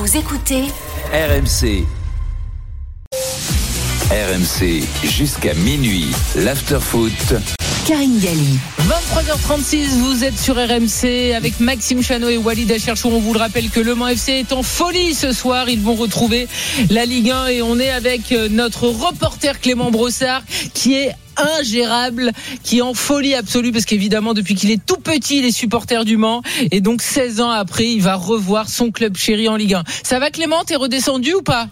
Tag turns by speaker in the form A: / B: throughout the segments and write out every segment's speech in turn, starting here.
A: Vous écoutez
B: RMC. RMC jusqu'à minuit. L'after-foot.
A: Karine Galli.
C: 23h36, vous êtes sur RMC avec Maxime Chano et Walid Acharchour. On vous le rappelle que Le Mans FC est en folie ce soir. Ils vont retrouver la Ligue 1 et on est avec notre reporter Clément Brossard qui est ingérable, qui est en folie absolue parce qu'évidemment depuis qu'il est tout petit il est supporter du Mans et donc 16 ans après il va revoir son club chéri en Ligue 1. Ça va Clément, t'es redescendu ou pas ?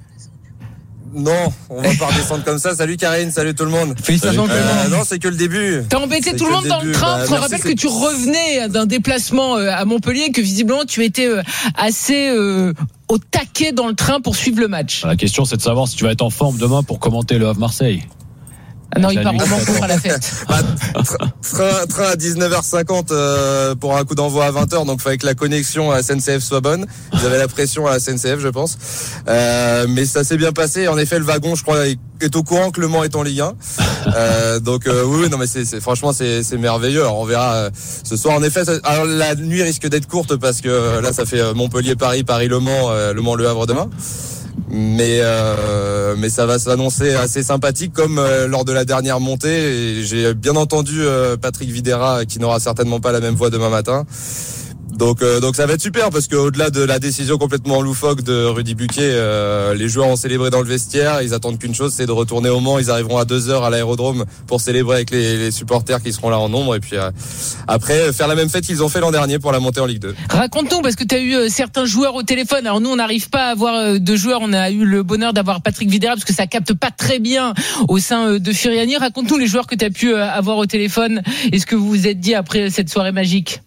D: Non, on va pas redescendre comme ça. Salut Karine, salut tout le monde.
C: Félicitations Clément.
D: Non, c'est que le début.
C: T'as embêté tout le monde dans le train. Je te rappelle que tu revenais d'un déplacement à Montpellier, que visiblement tu étais assez au taquet dans le train pour suivre le match.
E: La question c'est de savoir si tu vas être en forme demain pour commenter le Havre-Marseille.
C: Ah non, il part vraiment pour à la fête.
D: Train à 19h50 pour un coup d'envoi à 20h, donc il fallait que la connexion à SNCF soit bonne. Ils avaient la pression à la SNCF, je pense. Mais ça s'est bien passé. En effet, le wagon, je crois, est au courant que Le Mans est en Ligue 1. Donc oui, non, mais franchement, c'est merveilleux. Alors, on verra ce soir. En effet, alors la nuit risque d'être courte parce que là, ça fait Montpellier-Paris, Paris-Le Mans, Le Mans-Le Havre demain. Mais ça va s'annoncer assez sympathique comme lors de la dernière montée. Et j'ai bien entendu Patrick Videra qui n'aura certainement pas la même voix demain matin. Donc ça va être super parce qu'au-delà de la décision complètement loufoque de Rudy Buquet, les joueurs ont célébré dans le vestiaire. Ils attendent qu'une chose, c'est de retourner au Mans. Ils arriveront à 2h à l'aérodrome pour célébrer avec les supporters qui seront là en nombre. Et puis après, faire la même fête qu'ils ont fait l'an dernier pour la montée en Ligue 2.
C: Raconte-nous, parce que tu as eu certains joueurs au téléphone. Alors nous, on n'arrive pas à avoir de joueurs. On a eu le bonheur d'avoir Patrick Videra parce que ça capte pas très bien au sein de Furiani. Raconte-nous les joueurs que tu as pu avoir au téléphone et ce que vous vous êtes dit après cette soirée magique.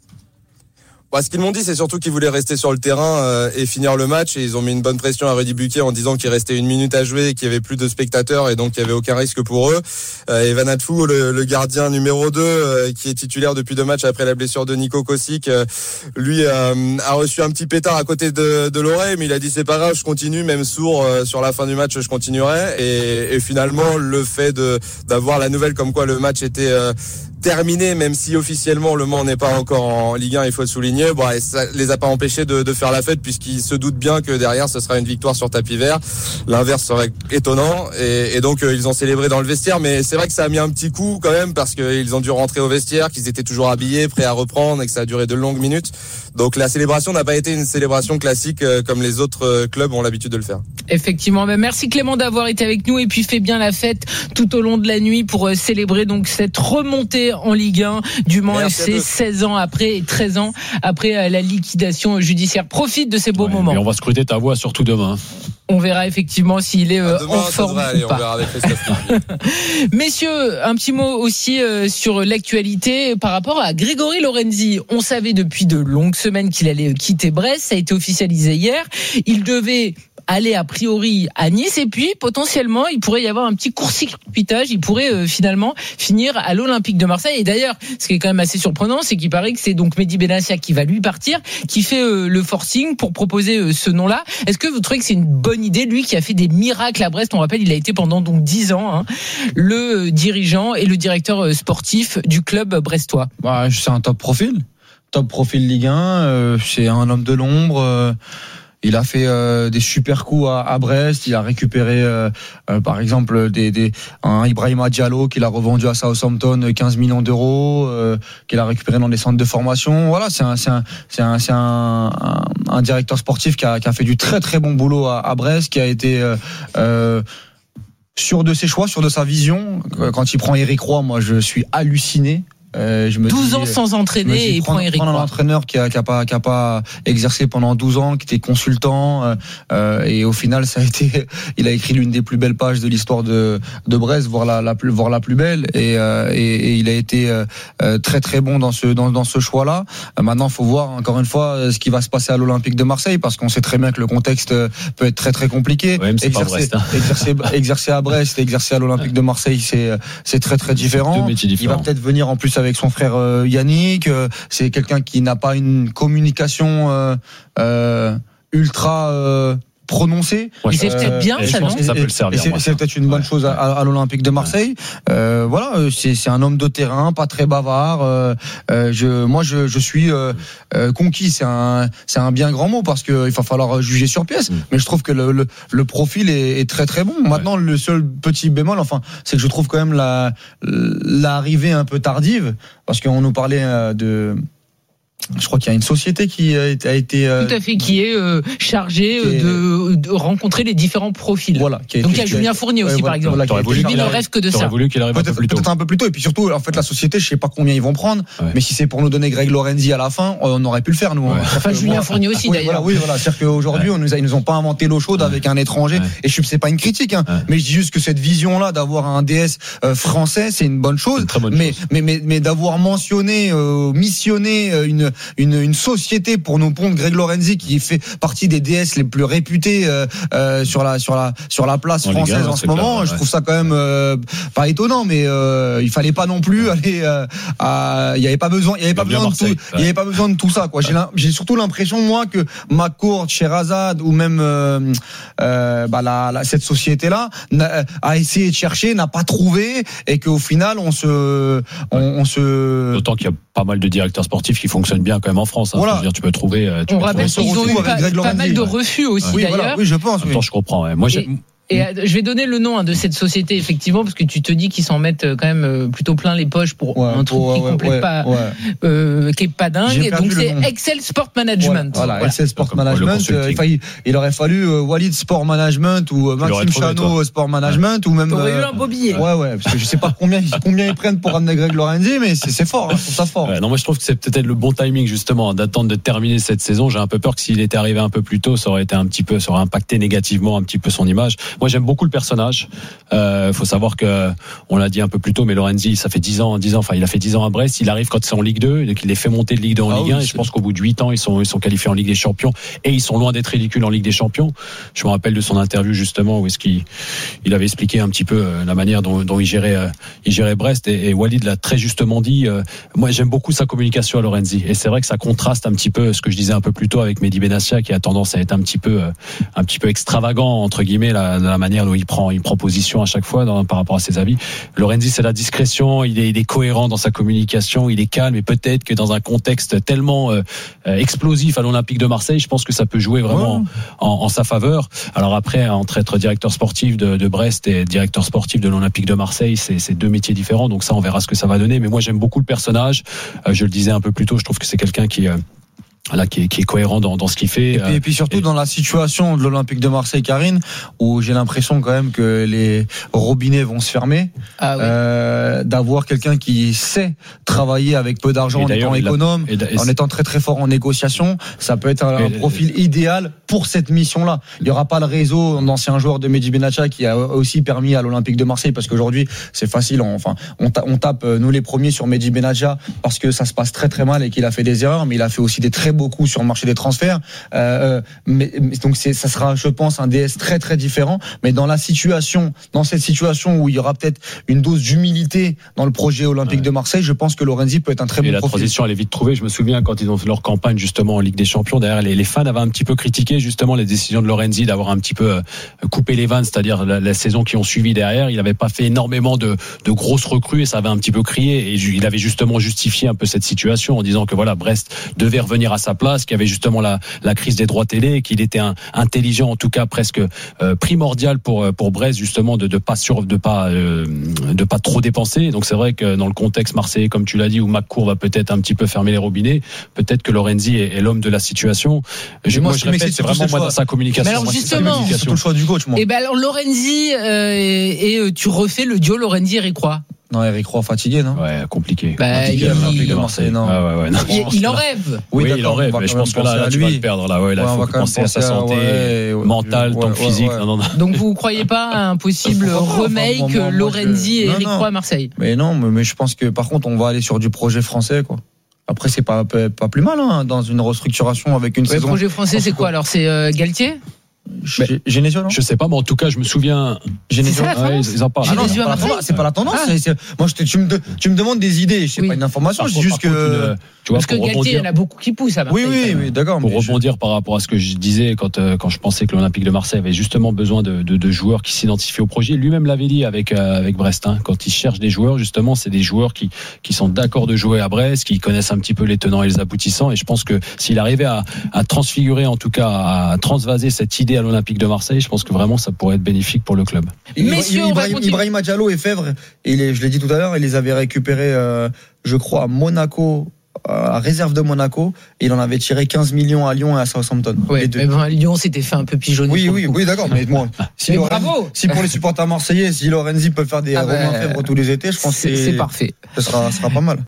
D: Ce qu'ils m'ont dit, c'est surtout qu'ils voulaient rester sur le terrain et finir le match. Et ils ont mis une bonne pression à Rudy Buquet en disant qu'il restait 1 minute à jouer et qu'il y avait plus de spectateurs et donc il y avait aucun risque pour eux. Evan Atfou, le gardien numéro 2, qui est titulaire depuis 2 matchs après la blessure de Nico Kosic, lui a reçu un petit pétard à côté de l'oreille, mais il a dit c'est pas grave, je continue, même sourd sur la fin du match, je continuerai. Et finalement, le fait d'avoir la nouvelle comme quoi le match était terminé, même si officiellement Le Mans n'est pas encore en Ligue 1, il faut le souligner. Et ça les a pas empêchés de faire la fête puisqu'ils se doutent bien que derrière ce sera une victoire sur tapis vert. L'inverse serait étonnant et donc ils ont célébré dans le vestiaire, mais c'est vrai que ça a mis un petit coup quand même parce qu'ils ont dû rentrer au vestiaire, qu'ils étaient toujours habillés, prêts à reprendre et que ça a duré de longues minutes. Donc la célébration n'a pas été une célébration classique comme les autres clubs ont l'habitude de le faire.
C: Effectivement, merci Clément d'avoir été avec nous et puis fait bien la fête tout au long de la nuit pour célébrer donc cette remontée en Ligue 1 du Mans FC 16 ans après et 13 ans après la liquidation judiciaire. Profite de ces beaux moments.
E: Et on va scruter ta voix surtout demain.
C: On verra effectivement s'il est
D: demain,
C: en forme ou pas.
D: On verra avec
C: Messieurs, un petit mot aussi sur l'actualité par rapport à Grégory Lorenzi. On savait depuis de longues semaines qu'il allait quitter Brest. Ça a été officialisé hier. Il devait aller a priori à Nice et puis potentiellement il pourrait y avoir un petit court-circuitage, il pourrait finalement finir à l'Olympique de Marseille. Et d'ailleurs, ce qui est quand même assez surprenant, c'est qu'il paraît que c'est donc Mehdi Benassia qui va lui partir, qui fait le forcing pour proposer ce nom-là. Est-ce que vous trouvez que c'est une bonne idée, lui qui a fait des miracles à Brest? On rappelle, il a été pendant donc 10 ans le dirigeant et le directeur sportif du club brestois.
F: C'est un top profil Ligue 1, c'est un homme de l'ombre. Il a fait des super coups à Brest. Il a récupéré, par exemple, un Ibrahima Diallo qu'il a revendu à Southampton 15 millions d'euros, qu'il a récupéré dans des centres de formation. Voilà, c'est un directeur sportif qui a fait du très très bon boulot à Brest, qui a été sûr de ses choix, sûr de sa vision. Quand il prend Eric Roy, moi je suis halluciné.
C: 12 ans sans entraîner et prend Eric Roy.
F: Un entraîneur qui a pas exercé pendant 12 ans, qui était consultant, et au final il a écrit l'une des plus belles pages de l'histoire de Brest, voire la plus belle, et il a été très très bon dans ce choix-là. Maintenant, faut voir encore une fois ce qui va se passer à l'Olympique de Marseille, parce qu'on sait très bien que le contexte peut être très très compliqué.
E: Ouais,
F: exercer à Brest et exercer à l'Olympique de Marseille, c'est très très différent. Il va peut-être venir en plus avec son frère Yannick. C'est quelqu'un qui n'a pas une communication ultra prononcé.
C: Il s'est peut-être bien,
E: et
C: ça,
E: je pense
C: non
E: que ça peut le servir.
F: C'est peut-être une bonne chose à l'Olympique de Marseille. Voilà, c'est un homme de terrain, pas très bavard. Je suis conquis. C'est un bien grand mot parce que il va falloir juger sur pièce. Mais je trouve que le profil est très très bon. Maintenant, le seul petit bémol, c'est que je trouve quand même l'arrivée un peu tardive, parce qu'on nous parlait je crois qu'il y a une société qui a été
C: tout à fait, qui est chargée de rencontrer les différents profils.
F: Voilà.
C: Donc il y a Julien Fournier aussi, par exemple. Lui, il ne rêve que de ça.
E: T'aurais voulu qu'il arrive
F: peut-être un peu plus tôt. Et puis surtout, en fait, la société, je sais pas combien ils vont prendre, mais si c'est pour nous donner Greg Lorenzi à la fin, on aurait pu le faire, nous.
C: Enfin, Julien Fournier aussi, d'ailleurs.
F: Voilà. C'est-à-dire qu'aujourd'hui, ils nous ont pas inventé l'eau chaude avec un étranger. Et c'est pas une critique, mais je dis juste que cette vision-là d'avoir un DS français, c'est une bonne chose. Mais d'avoir mentionné, missionné une société pour nous pondre Greg Lorenzi, qui fait partie des DS les plus réputés sur la place française en ce moment, je trouve ça quand même pas étonnant, mais il fallait pas non plus aller il y avait pas besoin de tout ça, quoi. J'ai surtout l'impression, moi, que McCourt, Sherazade ou même cette société là a essayé de chercher, n'a pas trouvé, et qu'au final on se
E: d'autant qu'il y a pas mal de directeurs sportifs qui fonctionnent bien quand même en France. Voilà. Je veux dire, tu peux trouver.
C: On rappelle qu'ils ont eu pas mal de refus aussi, d'ailleurs.
F: Voilà. Oui, je pense.
E: Attends, je comprends. Ouais. Moi,
C: Et je vais donner le nom de cette société, effectivement, parce que tu te dis qu'ils s'en mettent quand même plutôt plein les poches pour un truc qui complète pas, qui est pas dingue. Donc c'est Excel Sport Management.
F: Voilà. Excel Sport Management. Il aurait fallu Walid Sport Management ou Maxime Chano Sport Management ou même.
C: T'aurais eu un beau billet.
F: Ouais, parce que je sais pas combien ils prennent pour ramener Greg Lorenzi, mais c'est fort. Je trouve ça fort.
E: Non, moi je trouve que c'est peut-être le bon timing justement d'attendre de terminer cette saison. J'ai un peu peur que s'il était arrivé un peu plus tôt, ça aurait impacté négativement un petit peu son image. Moi, j'aime beaucoup le personnage. Faut savoir que, on l'a dit un peu plus tôt, mais Lorenzi, ça fait 10 ans, enfin, il a fait 10 ans à Brest. Il arrive quand c'est en Ligue 2, donc il les fait monter de Ligue 2 en Ligue 1. Et je pense qu'au bout de 8 ans, ils sont qualifiés en Ligue des Champions, et ils sont loin d'être ridicules en Ligue des Champions. Je me rappelle de son interview, justement, où est-ce qu'il avait expliqué un petit peu la manière dont il gérait Brest, et Walid l'a très justement dit. Moi, j'aime beaucoup sa communication à Lorenzi, et c'est vrai que ça contraste un petit peu ce que je disais un peu plus tôt avec Mehdi Benassia, qui a tendance à être un petit peu extravagant, entre guillemets, la manière dont il prend position à chaque fois par rapport à ses avis. Lorenzi, c'est la discrétion, il est cohérent dans sa communication, il est calme, et peut-être que dans un contexte tellement explosif à l'Olympique de Marseille, je pense que ça peut jouer vraiment en sa faveur. Alors après, entre être directeur sportif de Brest et directeur sportif de l'Olympique de Marseille, c'est deux métiers différents, donc ça, on verra ce que ça va donner. Mais moi, j'aime beaucoup le personnage. Je le disais un peu plus tôt, je trouve que c'est quelqu'un qui est cohérent dans ce qu'il fait.
F: Et puis surtout dans la situation de l'Olympique de Marseille, Karine, où j'ai l'impression quand même que les robinets vont se fermer. D'avoir quelqu'un qui sait travailler avec peu d'argent, en étant économe, en étant très très fort en négociation, ça peut être un profil idéal pour cette mission-là. Il n'y aura pas le réseau d'anciens joueurs de Mehdi Benassia qui a aussi permis à l'Olympique de Marseille, parce qu'aujourd'hui c'est facile, on tape nous les premiers sur Mehdi Benassia parce que ça se passe très très mal et qu'il a fait des erreurs, mais il a fait aussi des très beaux coups sur le marché des transferts. Donc ça sera, je pense, un DS très très différent. Mais dans cette situation où il y aura peut-être une dose d'humilité dans le projet Olympique de Marseille, je pense que Lorenzi peut être un très bon profil.
E: Et la transition, elle est vite trouvée. Je me souviens quand ils ont fait leur campagne justement en Ligue des Champions, derrière les fans avaient un petit peu critiqué justement les décisions de Lorenzi d'avoir un petit peu coupé les vannes, c'est-à-dire la saison qui ont suivi derrière. Il n'avait pas fait énormément de grosses recrues et ça avait un petit peu crié. Et il avait justement justifié un peu cette situation en disant que voilà, Brest devait revenir à sa place, qu'il y avait justement la crise des droits télé, qu'il était intelligent, en tout cas presque primordial pour Brest justement de pas trop dépenser. Donc c'est vrai que dans le contexte marseillais, comme tu l'as dit, où McCourt va peut-être un petit peu fermer les robinets, peut-être que Lorenzi est l'homme de la situation. Moi je répète, c'est vraiment dans sa communication.
C: Mais alors justement,
F: c'est tout le choix du coach, moi.
C: Et ben alors Lorenzi et tu refais le duo Lorenzi-Eric Roy.
F: Non, Eric Roy fatigué, non?
E: Ouais, compliqué.
F: De Marseille, non.
E: Non.
C: Il en rêve.
E: Oui, il en rêve, mais je pense que là tu vas le perdre. Là, il faut penser à sa santé mentale, ton physique. Non.
C: Donc vous ne croyez pas à un possible remake Lorenzi et Eric Roy à Marseille?
F: Mais non, mais je pense que par contre on va aller sur du projet français, quoi. Après c'est pas plus mal, dans une restructuration avec une saison.
C: Le projet français, c'est quoi alors? C'est Galtier?
F: Genesio, non?
E: Je sais pas, mais en tout cas, je me souviens.
F: Genesio,
E: ils en parlent.
F: Ah non, c'est pas la tendance. Moi, tu me demandes des idées. Je sais pas une information. C'est juste que
E: tu Tu vois,
C: parce que Galtier, il y en a beaucoup qui poussent à Marseille.
F: Oui, d'accord.
E: Pour rebondir par rapport à ce que je disais quand je pensais que l'Olympique de Marseille avait justement besoin de joueurs qui s'identifient au projet. Lui-même l'avait dit avec Brest. Quand il cherche des joueurs, justement, c'est des joueurs qui sont d'accord de jouer à Brest, qui connaissent un petit peu les tenants et les aboutissants. Et je pense que s'il arrivait à transfigurer, en tout cas, à transvaser cette idée à l'Olympique de Marseille, je pense que vraiment ça pourrait être bénéfique pour le club.
C: Messieurs,
F: Ibrahima Diallo et Fèvre, je l'ai dit tout à l'heure, il les avait récupérés, je crois, à Monaco, à réserve de Monaco, et il en avait tiré 15 millions à Lyon et à Southampton.
C: Ouais, mais bon, Lyon s'était fait un peu pigeonner.
F: Oui, d'accord. Mais bon,
C: bravo.
F: Si pour les supporters marseillais, si Lorenzi peut faire des Romain Fèvre tous les étés, je pense que
C: c'est parfait.
F: Ce sera pas mal.